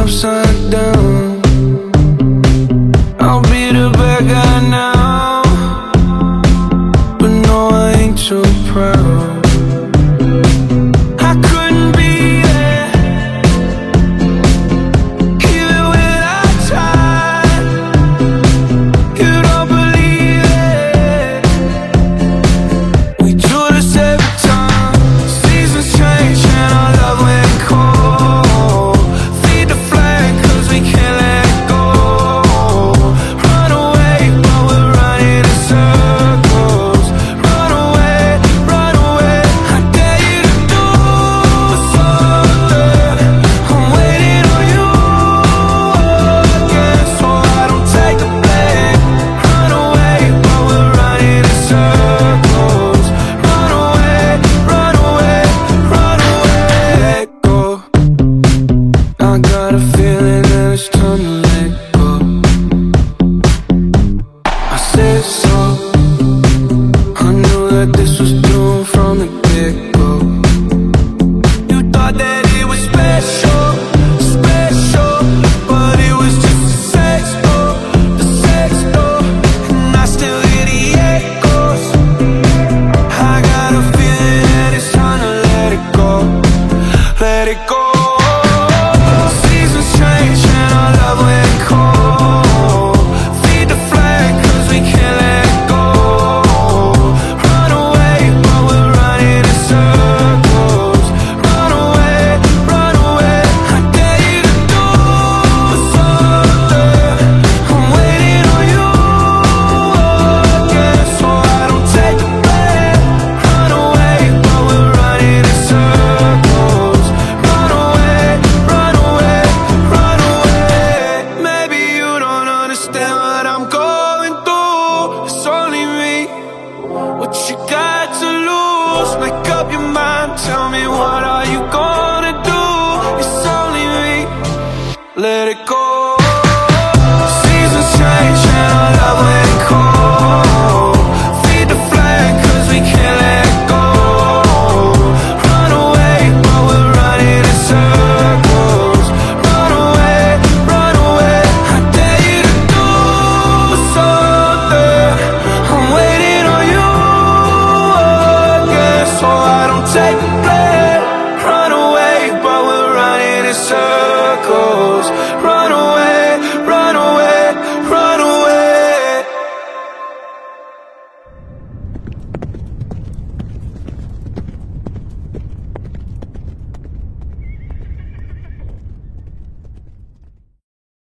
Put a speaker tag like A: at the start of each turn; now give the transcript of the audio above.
A: upside down. I'll be the bad guy now, but no, I ain't too proud. I couldn't be there, even when I tried. You don't believe it. We do this every time. Seasons change and our love went cold. Feed the flame 'cause we can't let go. Run away, but we're running in circles. Run away, run away. I dare you to do something. I'm waiting on you again, so I don't take the blame. Run away, but we're running in circles. Run away, run away, run away. Go. I got a feeling that it's time to let go. I said so. I knew that this was doomed from the get-go. You thought that it was special, special, but it was just a sex door, and I still hear the echoes. I got a feeling that it's time to let it go, let it go. Seasons change and our love went cold. Feed the flame 'cause we can't let go. Run away, but we're running in circles. Run away, run away. I dare you to do something. I'm waiting on you again, so I don't take the blame. Run away, but we're running in circles. Run away, run away, run away. Maybe you don't understand what I'm going through. It's only me. What you got to lose? Make up your mind. Tell me, what are you gonna do? It's only me. Let it go. Seasons change and our love went cold. Feed the flame 'cause we can't let go. Run away, but we're running in circles. Run away, run away. I dare you to do something. I'm waiting on you again, so I don't take